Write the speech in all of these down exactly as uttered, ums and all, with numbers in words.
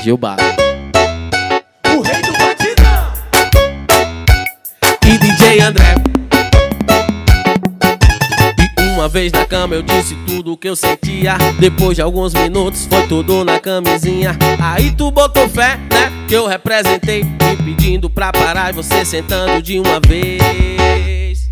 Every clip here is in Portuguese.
Gilbar. O rei do batidão. E D J André. E uma vez na cama eu disse tudo o que eu sentia. Depois de alguns minutos foi tudo na camisinha. Aí tu botou fé, né, que eu representei, me pedindo pra parar e você sentando de uma vez.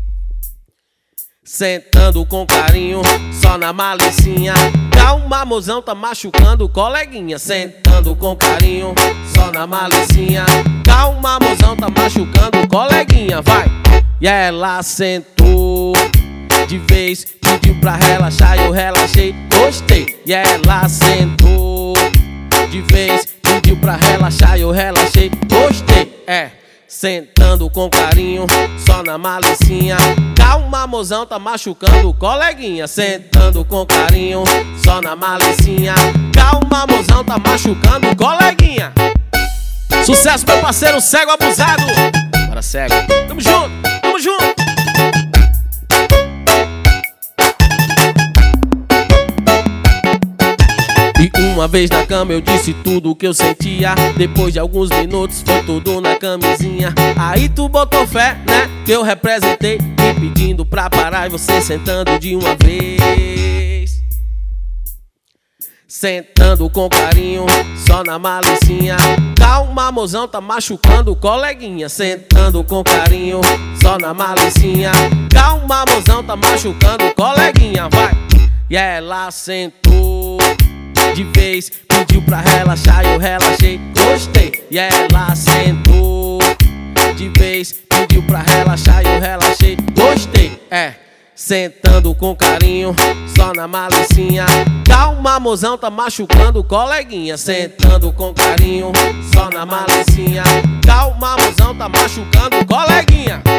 Sentando com carinho, só na malicinha. Calma, mozão, tá machucando o coleguinha. Sentando com carinho, só na malicinha. Calma, mozão, tá machucando o coleguinha. Vai! E ela sentou de vez, pediu pra relaxar, eu relaxei, gostei. E ela sentou de vez, pediu pra relaxar, eu relaxei, gostei. É, sentando com carinho, só na malicinha. Calma, mozão, tá machucando o coleguinha. Sentando com carinho, só na malicinha. Calma, mozão, tá machucando o coleguinha. Sucesso, meu parceiro cego abusado. Bora, cego. Tamo junto, tamo junto. E uma vez na cama eu disse tudo o que eu sentia. Depois de alguns minutos foi tudo na camisinha. Aí tu botou fé, né, que eu representei, me pedindo pra parar e você sentando de uma vez. Sentando com carinho, só na malicinha. Calma, mozão, tá machucando o coleguinha. Sentando com carinho, só na malicinha. Calma, mozão, tá machucando o coleguinha. Vai! E ela sentou de vez, pediu pra relaxar, eu relaxei, gostei. E ela sentou de vez, pediu pra relaxar, eu relaxei, gostei. É, sentando com carinho, só na malicinha. Calma, mozão, tá machucando o coleguinha. Sentando com carinho, só na malicinha. Calma, mozão, tá machucando o coleguinha.